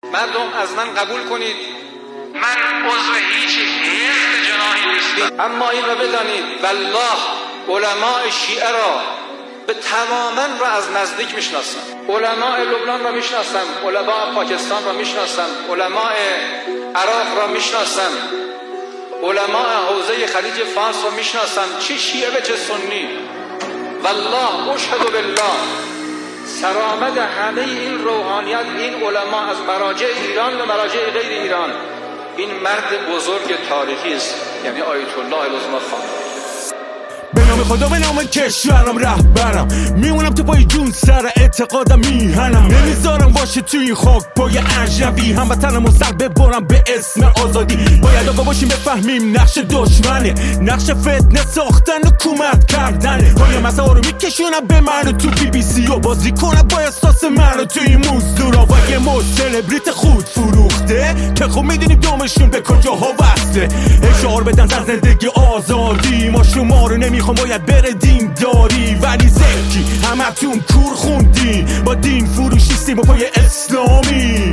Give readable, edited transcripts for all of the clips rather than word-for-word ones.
مردم از من قبول کنید من عضو هیچ حزب جناحی نیستم، اما این را بدانید والله علماء شیعه را به تماما را از نزدیک میشناسم. علماء لبنان را میشناسم، علماء پاکستان را میشناسم، علماء عراق را میشناسم، علماء حوزه خلیج فارس را میشناسم، چه شیعه و چه سنی. والله اشهد بالله سرآمد همه این روحانیت، این علما از مراجع ایران و مراجع غیر ایران، این مرد بزرگ تاریخی است، یعنی آیت الله العظمی خامنه‌ای. به نام خدا به نام کشورم رهبرم، میمونم تو پای جون سر اعتقادم میهنم، نمیذارم باشه توی این خاک پای اجنبی، هموطنم و سر ببرم به اسم آزادی. باید آقا باشیم بفهمیم نقش دشمنه، نقش فتنه ساختن و حکومت کردنه. پای مسائل رو میکشونم به من و تو بی بی سی و بازی کنم با احساس من و توی این موزدورا و یه مو سلبریت خود فروخته که خب میدونیم دومشون به کجاها وصله. اشعار بدن در زندگی آزادی، ما شما رو نمیخوام باید بره دین داری، ولی زکی همتون کور خوندین، با دین فروشیستیم و پای اسلامی.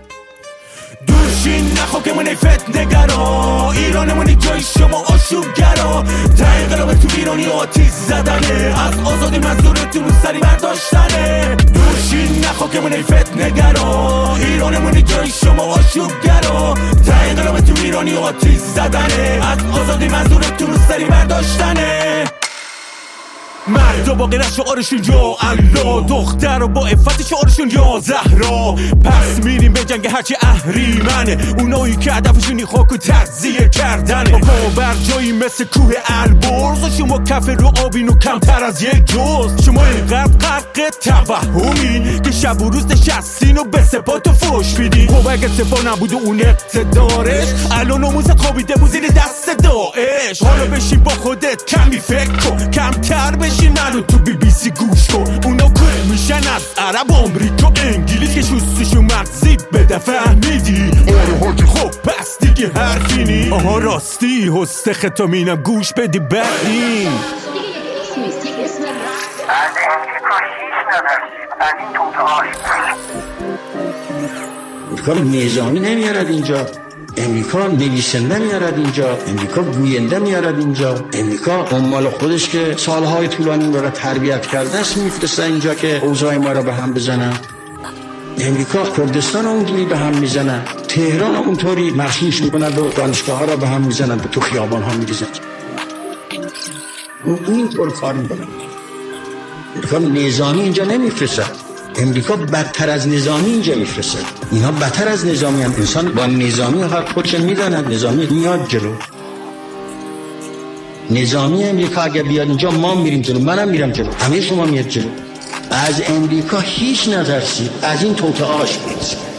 دوشین نخوا که من فتنه‌گرا، ایرانمونی جای شما آشوبگرا، تقریبا تو ایرانی آتیش زدنه، از آزادی منظورتون رو سری برداشتنه. دوشین نخوا که من فتنه‌گرا، ایرانمونی جای شما آشوبگرا، تقریبا تو ایرانی آتیش زدنه، از آزادی منظورتون رو سری برداشتنه. مرد و با غیرت شعارشون یا الله، دختر و با عفت شعارشون یا زهرا. پس میریم به جنگ هرچی اهریمنه، اونایی که هدفشون خاک و تجزیه کردنه. با بر جایی مثل کوه البرز و شما کف رو آبین و کمتر از یک جز. شما اینقدر غرق توهمین که شب و روز نشستین و به سپات و فوش میدین. خب اگه سپاه نبود و اون اقتدارش، الان نموزت خوابیده بود زیر دست داعش. حالا بشین با خودت کمی فکر کن، کمتر بشین منو تو بی بی سی گوش کن. اونا کل میشن از عرب آمریکا انگلیس که شستشون مغزی بده، فهمیدی؟ آره حاجی خب پس دیگه حرفی نی. آها راستی هسته ختامینم گوش بدی بدین. از امریکا هیچ ندارسید، از این توت آش امریکا نظامی نمیارد اینجا، امریکا نویسنده میارد اینجا، امریکا گوینده میارد اینجا، امریکا عمال خودش که سالهای طولانی را تربیت کرده است میفرسته اینجا که اوضاع ما را به هم بزنن. امریکا کردستان اونجوری به هم میزنن، تهران اونطوری مخصوص میکنند و دانشگاه ها را به هم میزنند و تو خیابان ها میریزند. این طور کار میکنند. امریکا نظامی اینجا نمیفرسد، امریکا بدتر از نظامی اینجا میفرسته. اینا بدتر از نظامی هم. انسان با نظامی هر خودش میداند، نظامی میاد جلو. نظامی امریکا اگه بیاد اینجا ما میریم جلو، منم میرم جلو، همه شما میاد جلو. از امریکا هیچ نترسید، از این توت آش برسید.